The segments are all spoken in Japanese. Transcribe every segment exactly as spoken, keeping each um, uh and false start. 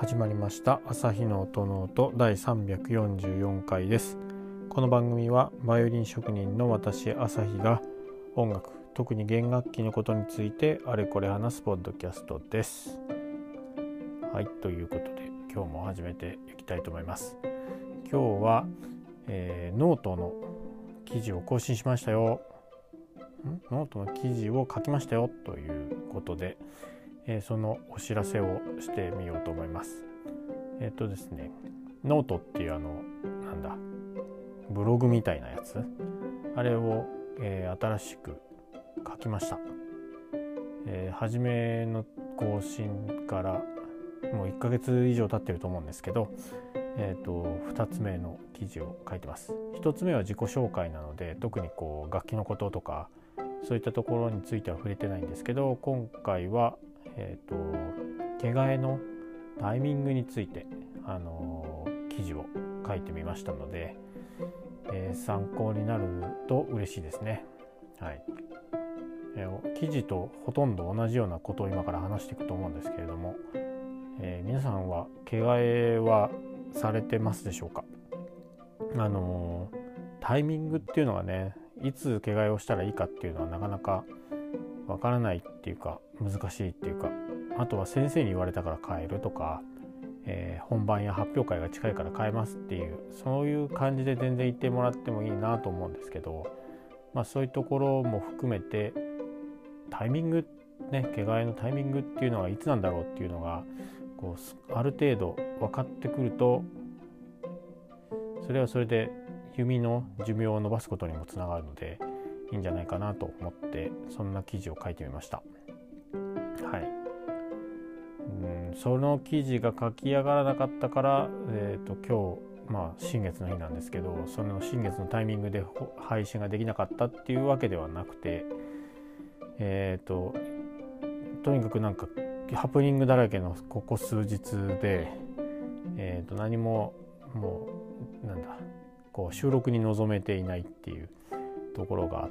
始まりました朝日の音の音だいさんびゃくよんじゅうよんかいです。この番組はバイオリン職人の私朝日が音楽、特に弦楽器のことについてあれこれ話すポッドキャストです。はい、ということで今日も始めていきたいと思います。今日は、えー、ノートの記事を更新しましたよ。んノートの記事を書きましたよということで、えー、そのお知らせをしてみようと思います。えっとですね、ノートっていうあのなんだブログみたいなやつ、あれを、えー、新しく書きました。えー、初めの更新からもういっかげつ以上経ってると思うんですけど、えー、とふたつめの記事を書いてます。ひとつめは自己紹介なので、特にこう楽器のこととかそういったところについては触れてないんですけど、今回はえー、と毛替えのタイミングについて、あのー、記事を書いてみましたので、えー、参考になると嬉しいですね。はい、えー、記事とほとんど同じようなことを今から話していくと思うんですけれども、えー、皆さんは毛替えはされてますでしょうか。あのー、タイミングっていうのがね、いつ毛替えをしたらいいかっていうのはなかなかわからないっていうか難しいっていうか、あとは先生に言われたから変えるとか、えー、本番や発表会が近いから変えますっていう、そういう感じで全然言ってもらってもいいなと思うんですけど、まあそういうところも含めてタイミングね、毛替えのタイミングっていうのがいつなんだろうっていうのがこうある程度分かってくると、それはそれで弓の寿命を伸ばすことにもつながるのでいいんじゃないかなと思って、そんな記事を書いてみました。はい、うん、その記事が書き上がらなかったから、えーと、今日、まあ、新月の日なんですけど、その新月のタイミングで配信ができなかったっていうわけではなくて、えーと、とにかくなんかハプニングだらけのここ数日で、えーと、何ももうなんだこう収録に臨めていないっていうところがあって、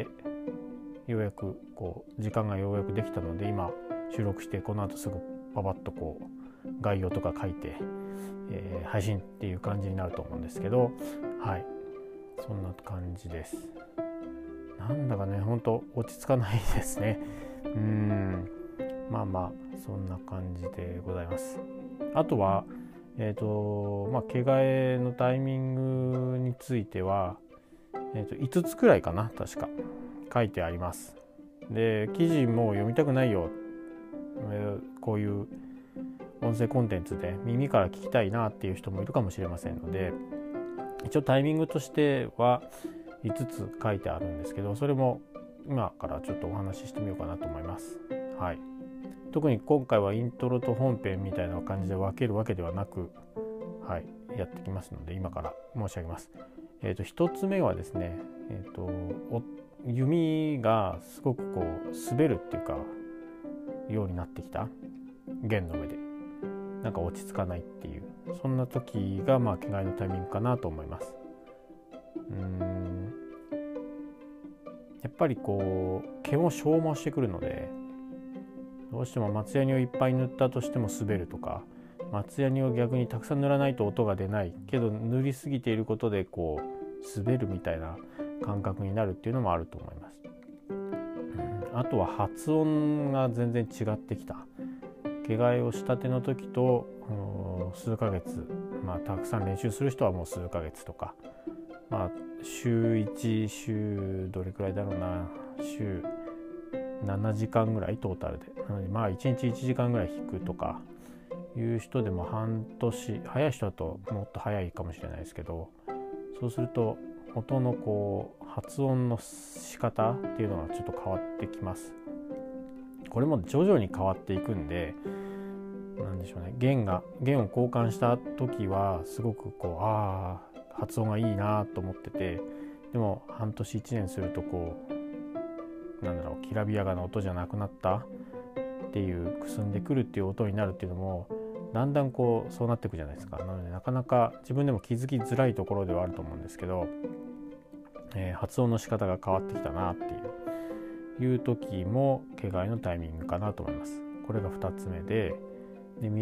ようやくこう時間がようやくできたので、今収録してこの後すぐパパッとこう概要とか書いて、えー、配信っていう感じになると思うんですけど、はい、そんな感じです。なんだかね、ほんと落ち着かないですね。うーんまあまあそんな感じでございます。あとはえーとまあ、毛替えのタイミングについては、えーといつつくらいかな、確か書いてあります。で、記事も読みたくないよ、えー、こういう音声コンテンツで耳から聞きたいなっていう人もいるかもしれませんので、一応タイミングとしてはいつつ書いてあるんですけど、それも今からちょっとお話ししてみようかなと思います。はい、特に今回はイントロと本編みたいな感じで分けるわけではなく、はい、やってきますので今から申し上げます。えーと、一つ目はですね、えーと、お弓がすごくこう滑るっていうかようになってきた、弦の上でなんか落ち着かないっていう、そんな時がまあ毛替えのタイミングかなと思います。うーんやっぱりこう毛も消耗してくるので、どうしても松ヤニをいっぱい塗ったとしても滑るとか、松ヤニを逆にたくさん塗らないと音が出ないけど塗りすぎていることでこう滑るみたいな感覚になるっていうのもあると思います。うん、あとは発音が全然違ってきた。毛替えをしたての時と数ヶ月、まあたくさん練習する人はもう数ヶ月とか、まあ週いち、週どれくらいだろうな、週ななじかんぐらいトータルで、なのでまあいちにちいちじかんぐらい弾くとかいう人でも半年、早い人だともっと早いかもしれないですけど、そうすると音のこう発音の仕方っていうのがちょっと変わってきます。これも徐々に変わっていくんで、なんでしょうね、弦が弦を交換した時はすごくこうああ発音がいいなと思ってて、でも半年いちねんするとこうなんだろう、きらびやかな音じゃなくなったっていう、くすんでくるっていう音になるっていうのもだんだんこうそうなっていくじゃないですか。なのでなかなか自分でも気づきづらいところではあると思うんですけど、えー、発音の仕方が変わってきたなっていういう時も毛替えのタイミングかなと思います。これがふたつめで、でみっ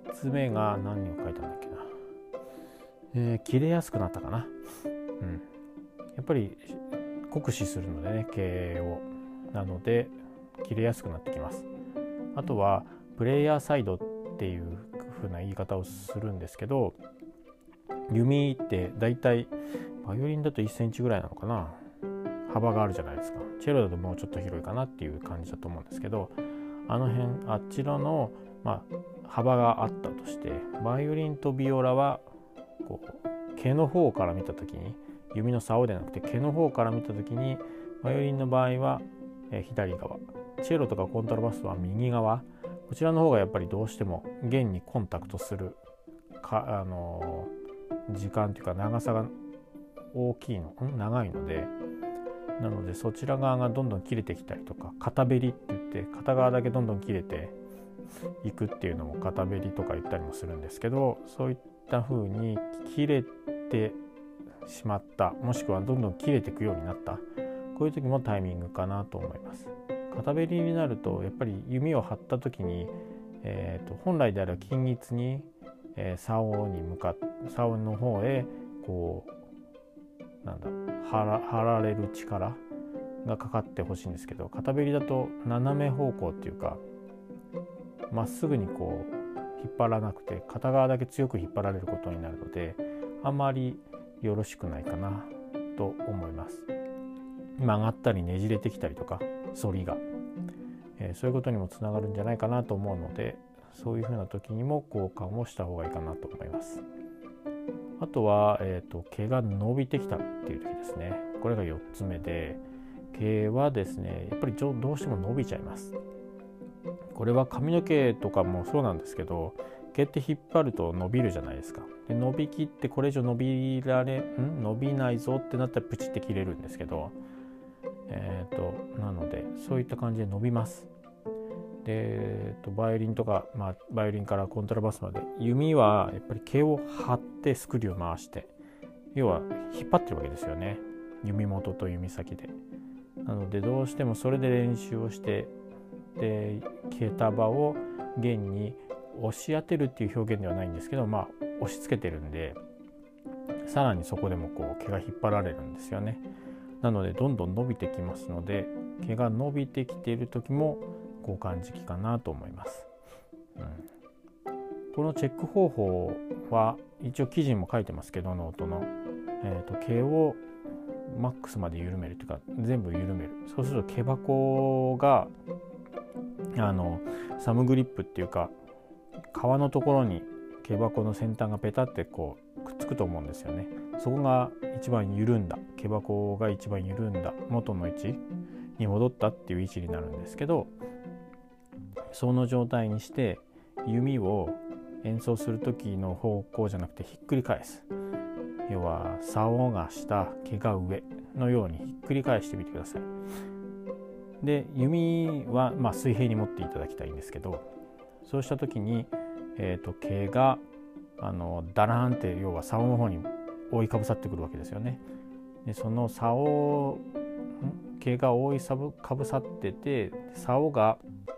つめが何を書いたんだっけな、えー、切れやすくなったかな。うん、やっぱり酷使するのでね、経営を。なので切れやすくなってきます。あとはプレイヤーサイドっていう風な言い方をするんですけど、弓ってだいたいバイオリンだといっセンチぐらいなのかな、幅があるじゃないですか。チェロだともうちょっと広いかなっていう感じだと思うんですけど、あの辺あちらの、まあ、幅があったとして、バイオリンとビオラはこう毛の方から見た時に、弓の竿ではなくて毛の方から見た時に、バイオリンの場合は、えー、左側、チェロとかコントラバスは右側、こちらの方がやっぱりどうしても弦にコンタクトするか、あのー、時間というか長さが大きいの、ん長いので、なのでそちら側がどんどん切れてきたりとか、片べりって言って片側だけどんどん切れていくっていうのも片べりとか言ったりもするんですけど、そういった風に切れてしまった、もしくはどんどん切れていくようになった、こういう時もタイミングかなと思います。片べりになるとやっぱり弓を張った時に、えー、と本来であれば均一に、えー、竿に向かって竿の方へこうなんだ張ら、張られる力がかかってほしいんですけど、片べりだと斜め方向っていうかまっすぐにこう引っ張らなくて片側だけ強く引っ張られることになるので、あまりよろしくないかなと思います。曲がったりねじれてきたりとか反りが、えー、そういうことにもつながるんじゃないかなと思うので、そういうふうな時にも交換をした方がいいかなと思います。あとは、えーと、毛が伸びてきたっていう時ですね。これがよっつめで、毛はですねやっぱりどうしても伸びちゃいます。これは髪の毛とかもそうなんですけど、毛って引っ張ると伸びるじゃないですか。で伸びきってこれ以上伸びられん伸びないぞってなったらプチって切れるんですけど、えー、となのでそういった感じで伸びます。で、えー、とバイオリンとか、まあ、バイオリンからコントラバスまで弓はやっぱり毛を張ってスクリューを回して、要は引っ張ってるわけですよね、弓元と弓先で。なのでどうしてもそれで練習をして、で毛束を弦に押し当てるっていう表現ではないんですけど、まあ押し付けてるんで、さらにそこでもこう毛が引っ張られるんですよね。なのでどんどん伸びてきますので、毛が伸びてきている時も交換時期かなと思います。うん、このチェック方法は一応記事にも書いてますけど、ノートの、えーと、毛をマックスまで緩めるというか全部緩める。そうすると毛箱があのサムグリップっていうか皮のところに毛箱の先端がペタってこうくっつくと思うんですよね。そこが一番緩んだ、毛箱が一番緩んだ元の位置に戻ったっていう位置になるんですけど、その状態にして弓を演奏する時の方向じゃなくてひっくり返す。要は竿が下、毛が上のようにひっくり返してみてください。で弓はまあ水平に持っていただきたいんですけど、そうした時に、えー、と毛があのダラーンって要は竿の方に覆いかぶさってくるわけですよね。でその竿毛が覆いかぶさってて、竿が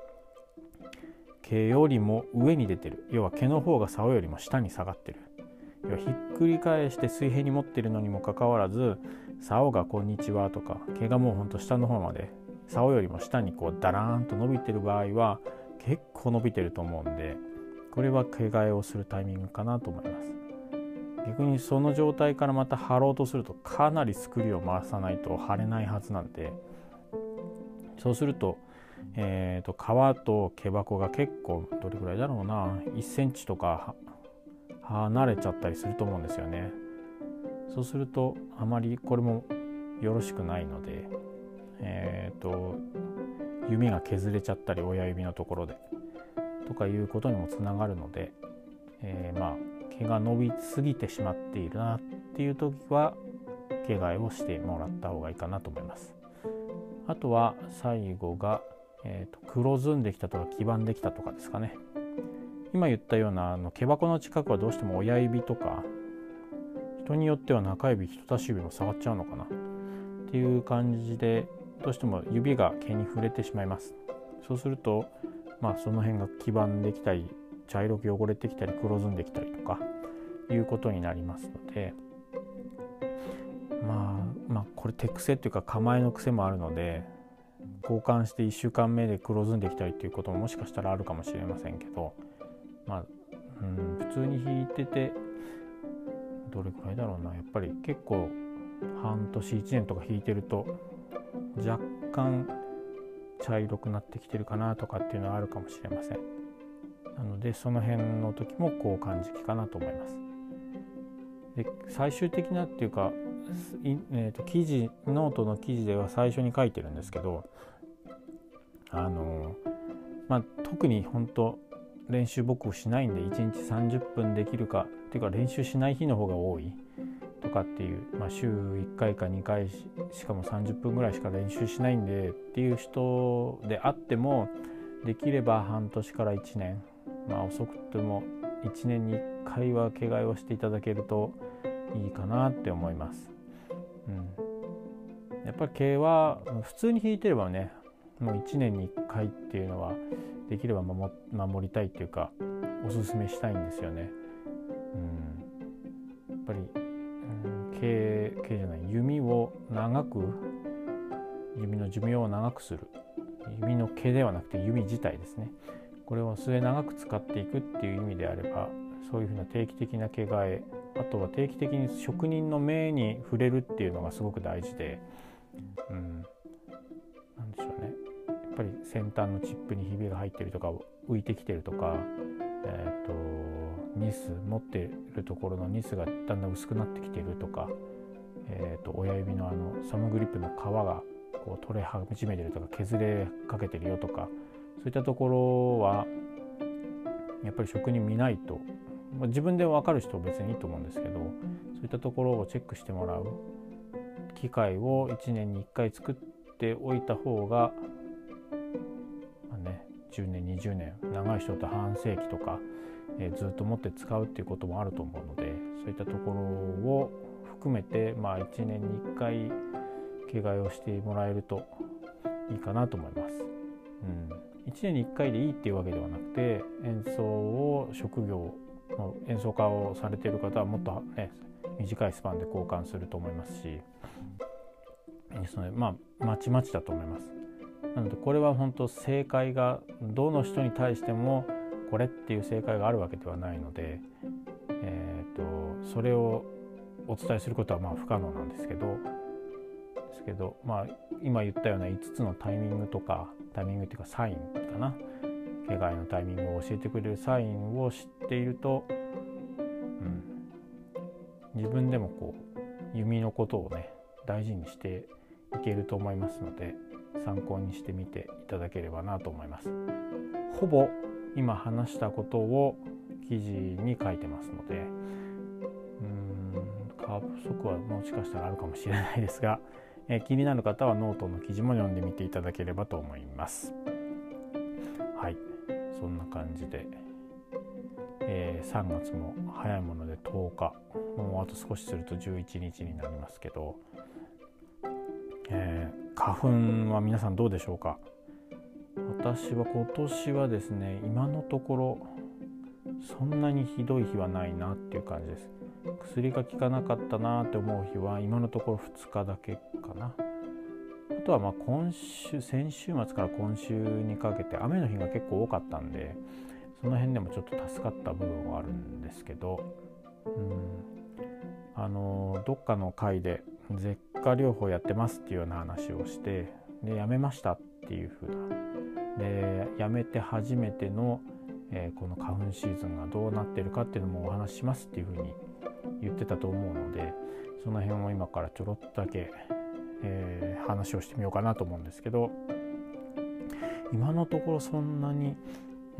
毛よりも上に出てる、要は毛の方が竿よりも下に下がってる、要はひっくり返して水平に持ってるのにもかかわらず、竿がこんにちはとか毛がもうほんと下の方まで竿よりも下にこうダラーンと伸びてる場合は結構伸びてると思うんで、これは毛替えをするタイミングかなと思います。逆にその状態からまた張ろうとするとかなりスクリューを回さないと張れないはずなんで、そうすると、えー、と皮と毛箱が結構どれぐらいだろうないっセンチとか離れちゃったりすると思うんですよね。そうするとあまりこれもよろしくないので、えー、と弓が削れちゃったり親指のところでとかいうことにもつながるので、えー、まあ毛が伸びすぎてしまっているなっていう時は毛替えをしてもらった方がいいかなと思います。あとは最後が、えー、と黒ずんできたとか黄ばんできたとかですかね。今言ったようなあの毛箱の近くはどうしても親指とか、人によっては中指人差し指も触っちゃうのかなっていう感じで、どうしても指が毛に触れてしまいます。そうするとまあその辺が黄ばんできたり茶色く汚れてきたり黒ずんできたりとかいうことになりますので、まあまあこれ手癖っていうか構えの癖もあるので、交換していっしゅうかんめで黒ずんできたりっていうことももしかしたらあるかもしれませんけど、まあ、うん、普通に弾いててどれくらいだろうな、やっぱり結構半年いちねんとか弾いてると若干茶色くなってきてるかなとかっていうのはあるかもしれません。なのでその辺の時も交換時期かなと思います。で最終的なっていうか、えー、と記事ノートの記事では最初に書いてるんですけど、あのまあ特に本当練習僕しないんでいちにちさんじゅっぷんできるかっていうか練習しない日の方が多いとかっていう、まあ、週いっかいかにかい し, しかもさんじゅっぷんぐらいしか練習しないんでっていう人であっても、できれば半年からいちねん、まあ遅くてもいちねんにいっかいは毛替えをしていただけるといいかなって思います。うん、やっぱり毛は普通に引いてればね、もういちねんにいっかいっていうのはできれば 守, 守りたいっていうかおすすめしたいんですよね。うん、やっぱり、うん、毛, 毛じゃない弓を長く弓の寿命を長くする、弓の毛ではなくて弓自体ですね、これを末長く使っていくっていう意味であれば、そういうふうな定期的な毛替え、あとは定期的に職人の目に触れるっていうのがすごく大事で、うん、なんでしょうね、やっぱり先端のチップにひびが入ってるとか浮いてきてるとか、えー、とニス持ってるところのニスがだんだん薄くなってきてるとか、えー、と親指のあのサムグリップの皮がこう取れ始めてるとか削れかけてるよとか、そういったところはやっぱり職人見ないと、まあ、自分で分かる人は別にいいと思うんですけど、そういったところをチェックしてもらう機会をいちねんにいっかい作っておいた方が、まあね、じゅうねんにじゅうねん、長い人と半世紀とか、えー、ずっと持って使うっていうこともあると思うので、そういったところを含めて、まあ、いちねんにいっかい毛替えをしてもらえるといいかなと思います。うん、いちねんにいっかいでいいっていうわけではなくて、演奏を職業の演奏家をされている方はもっと、ね、短いスパンで交換すると思いますし、そのまあまちまちだと思います。なのでこれは本当正解がどの人に対してもこれっていう正解があるわけではないので、えー、とそれをお伝えすることはまあ不可能なんですけどですけど、まあ、今言ったようないつつのタイミングとかタイミングっていうかサインかな、毛替えのタイミングを教えてくれるサインを知っていると、うん、自分でもこう弓のことをね大事にしていけると思いますので、参考にしてみていただければなと思います。ほぼ今話したことを記事に書いてますので、うーん過不足はもしかしたらあるかもしれないですが、えー、気になる方はノートの記事も読んでみていただければと思います。はい、そんな感じで、えー、さんがつも早いものでとおか、もうあと少しするとじゅういちにちになりますけど、えー、花粉は皆さんどうでしょうか。私は今年はですね、今のところそんなにひどい日はないなっていう感じです。薬が効かなかったなって思う日は今のところふつかだけかな。あとはまあ今週先週末から今週にかけて雨の日が結構多かったんで、その辺でもちょっと助かった部分はあるんですけど、うんあのどっかの回で舌下療法やってますっていうような話をして、でやめましたっていう風なでやめて初めての、えー、この花粉シーズンがどうなってるかっていうのもお話ししますっていう風に言ってたと思うので、その辺を今からちょろっとだけ、えー、話をしてみようかなと思うんですけど、今のところそんなに、うん、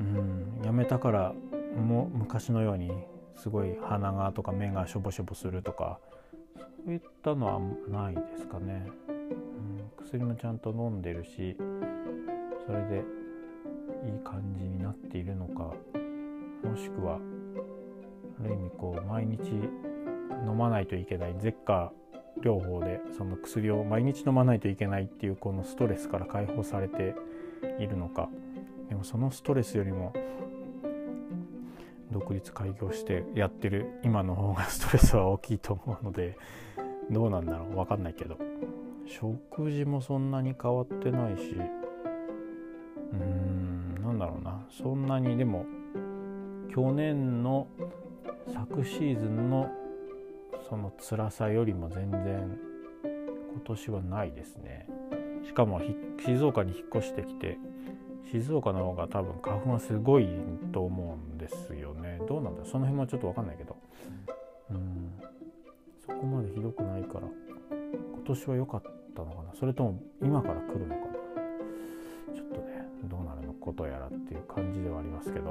やめたからも昔のようにすごい鼻がとか目がしょぼしょぼするとかそういったのはないですかね。うん、薬もちゃんと飲んでるし、それでいい感じになっているのか、もしくはある意味こう毎日飲まないといけない舌下療法でその薬を毎日飲まないといけないっていうこのストレスから解放されているのか、でもそのストレスよりも独立開業してやってる今の方がストレスは大きいと思うので、どうなんだろう、分かんないけど、食事もそんなに変わってないし、うーんなんだろうな、そんなにでも去年の昨シーズンのその辛さよりも全然今年はないですね。しかも静岡に引っ越してきて、静岡の方が多分花粉はすごいと思うんですよね。どうなんだ、その辺もちょっと分かんないけど、うんそこまでひどくないから今年は良かったのかな、それとも今から来るのかな、ちょっとねどうなるのことやらっていう感じではありますけど、な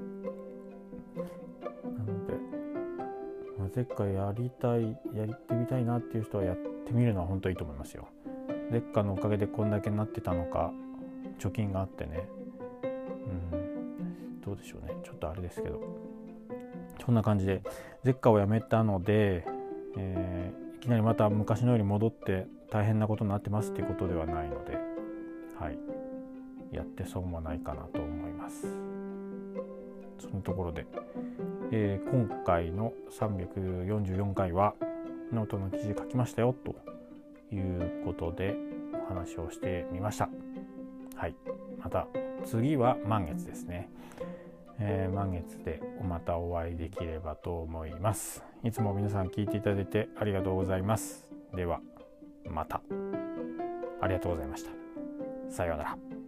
ので、まあ、ゼッカやりたいやってみたいなっていう人はやってみるのは本当にいいと思いますよ。ゼッカのおかげでこんだけなってたのか、貯金があってね、うんどうでしょうね、ちょっとあれですけど、そんな感じでゼッカをやめたので、えー、いきなりまた昔のように戻って大変なことになってますっていうことではないので、はい、やって損はないかなと思います。そのところで、えー、今回のさんびゃくよんじゅうよんかいはノートの記事書きましたよということでお話をしてみました。はい、また次は満月ですね。えー、満月でまたお会いできればと思います。いつも皆さん聞いていただいてありがとうございます。ではまた。ありがとうございました。さようなら。